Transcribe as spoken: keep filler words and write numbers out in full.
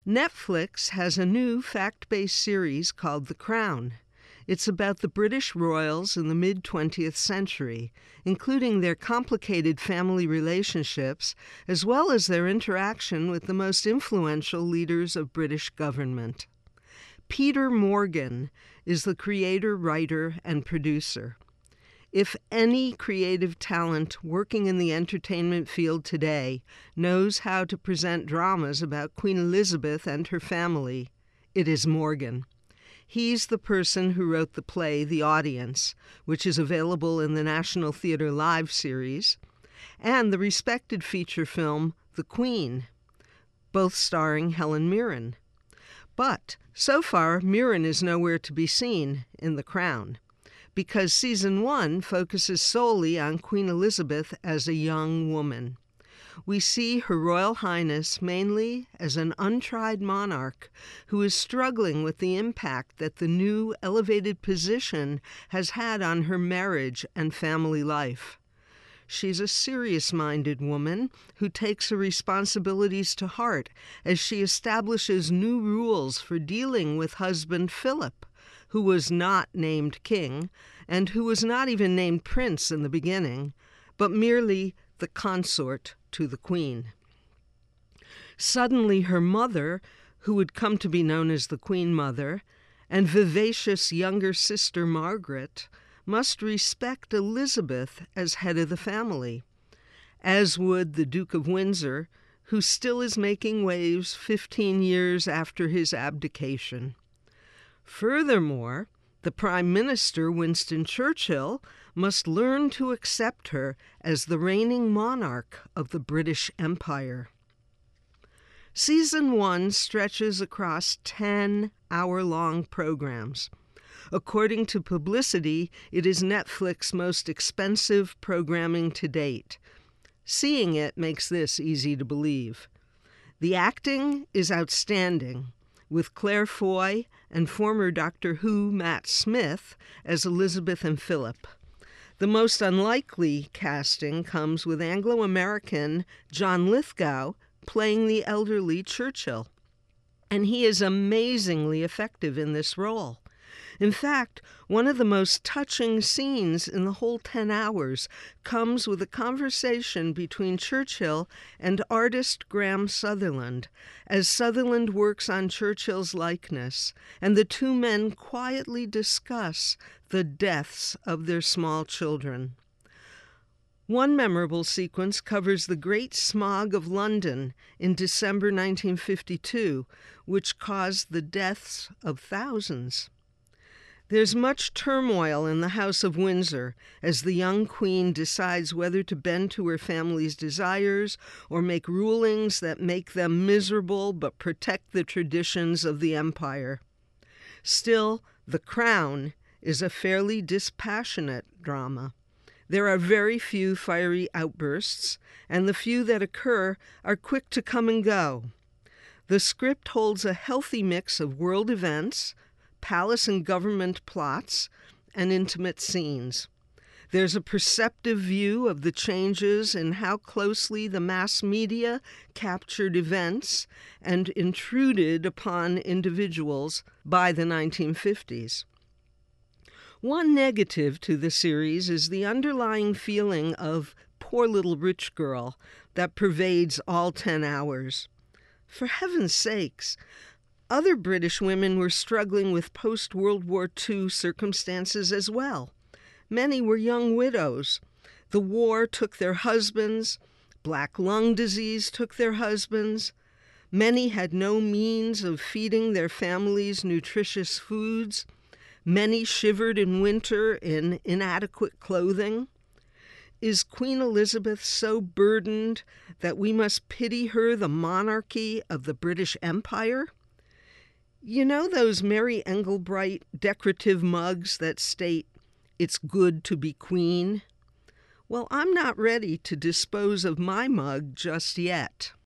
Netflix has a new fact-based series called The Crown. It's about the British royals in the mid-twentieth century, including their complicated family relationships, as well as their interaction with the most influential leaders of British government. Peter Morgan is the creator, writer, and producer. If any creative talent working in the entertainment field today knows how to present dramas about Queen Elizabeth and her family, it is Morgan. He's the person who wrote the play The Audience, which is available in the National Theatre Live series, and the respected feature film The Queen, both starring Helen Mirren. But so far, Mirren is nowhere to be seen in The Crown, because season one focuses solely on Queen Elizabeth as a young woman. We see Her Royal Highness mainly as an untried monarch who is struggling with the impact that the new elevated position has had on her marriage and family life. She's a serious-minded woman who takes her responsibilities to heart as she establishes new rules for dealing with husband Philip, who was not named king and who was not even named prince in the beginning, but merely the consort to the queen. Suddenly her mother, who would come to be known as the Queen Mother, and vivacious younger sister Margaret must respect Elizabeth as head of the family, as would the Duke of Windsor, who still is making waves fifteen years after his abdication. Furthermore, the Prime Minister, Winston Churchill, must learn to accept her as the reigning monarch of the British Empire. Season one stretches across ten hour-long programs. According to Publicity, it is Netflix's most expensive programming to date. Seeing it makes this easy to believe. The acting is outstanding, with Claire Foy and former Doctor Who Matt Smith as Elizabeth and Philip. The most unlikely casting comes with Anglo-American John Lithgow playing the elderly Churchill, and he is amazingly effective in this role. In fact, one of the most touching scenes in the whole ten hours comes with a conversation between Churchill and artist Graham Sutherland, as Sutherland works on Churchill's likeness, and the two men quietly discuss the deaths of their small children. One memorable sequence covers the Great Smog of London in December nineteen fifty-two, which caused the deaths of thousands. There's much turmoil in the House of Windsor as the young queen decides whether to bend to her family's desires or make rulings that make them miserable but protect the traditions of the empire. Still, The Crown is a fairly dispassionate drama. There are very few fiery outbursts, and the few that occur are quick to come and go. The script holds a healthy mix of world events, palace and government plots, and intimate scenes. There's a perceptive view of the changes in how closely the mass media captured events and intruded upon individuals by the nineteen fifties. One negative to the series is the underlying feeling of poor little rich girl that pervades all ten hours. For heaven's sakes, other British women were struggling with post-World War Two circumstances as well. Many were young widows. The war took their husbands. Black lung disease took their husbands. Many had no means of feeding their families nutritious foods. Many shivered in winter in inadequate clothing. Is Queen Elizabeth so burdened that we must pity her, the monarchy of the British Empire? You know those Mary Engelbreit decorative mugs that state, "It's good to be queen"? Well, I'm not ready to dispose of my mug just yet.